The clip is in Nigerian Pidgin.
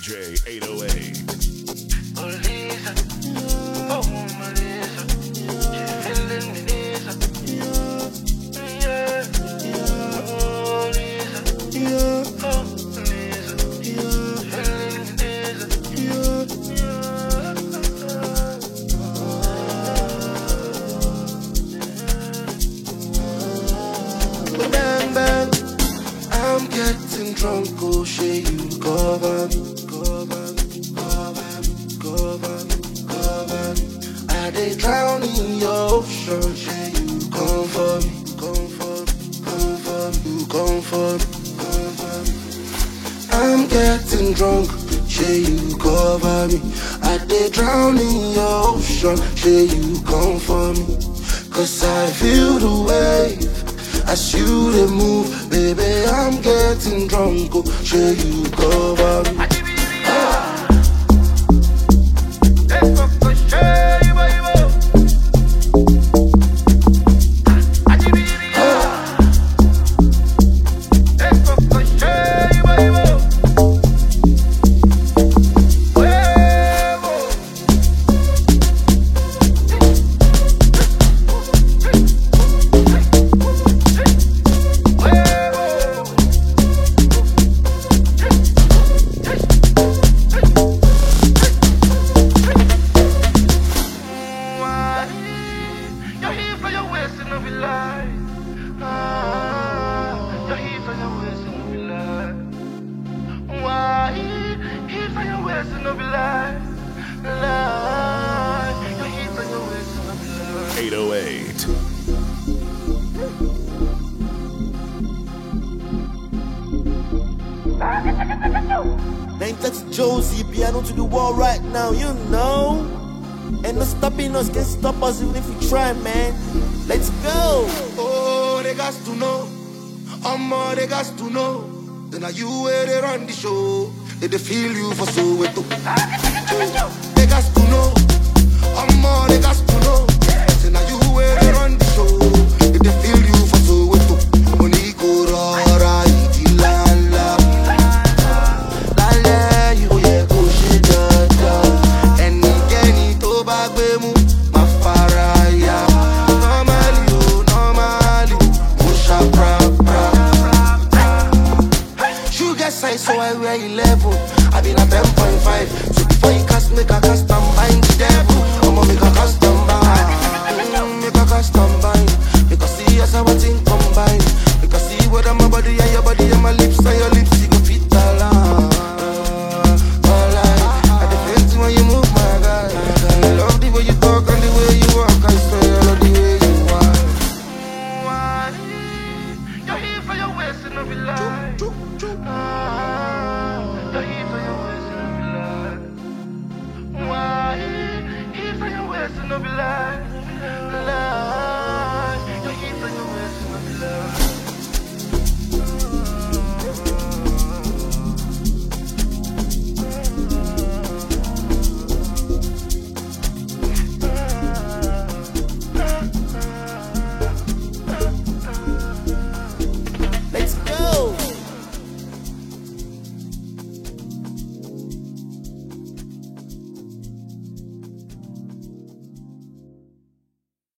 DJ 808. Oh, Lisa. Oh, my Lisa. She's feeling me, Lisa. Yeah. Oh, Lisa. Oh, Lisa. She's feeling me, Lisa. Bang, bang. I'm getting drunk, oh, shit, you cover me. I dey drown in your ocean, yeah, you come for me, come for me, you come for me. I'm getting drunk, yeah, you cover me. I dey drown in your ocean, yeah, you come for me. Cause I feel the wave as you dey move, baby. I'm getting drunk, oh, yeah, you cover me. Name that's Josie, piano to the wall right now, you know. And no stopping us, can't stop us even if we try, man. Let's go. Oh, they got to know. They got to know. Then are you where they run the show? They feel you for so wet. They got to know. They got to know. Then are you where they run the show? They feel you for so wet. Moniko rara itilala. Lale you ye go shedada. And again to bagbemu mafaraya. Normally, musha pra. Sugar size so I wear 11. I been at 10.5. So before you cast, make a custom bind the devil. I'ma make a custom bind. Make a custom bind. Because see as I want to combine. Because see what my body and your body and my lips and your lips.